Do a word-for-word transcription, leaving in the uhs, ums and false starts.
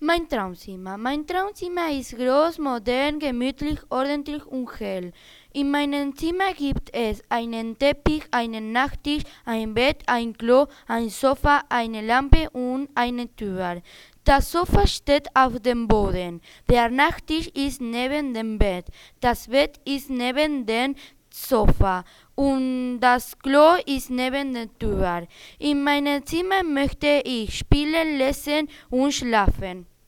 Mein Traumzimmer. Mein Traumzimmer ist groß, modern, gemütlich, ordentlich und hell. In meinem Zimmer gibt es einen Teppich, einen Nachttisch, ein Bett, ein Klo, ein Sofa, eine Lampe und eine Tür. Das Sofa steht auf dem Boden. Der Nachttisch ist neben dem Bett. Das Bett ist neben dem Sofa und das Klo ist neben der Tür. In meinem Zimmer möchte ich spielen, lesen und schlafen.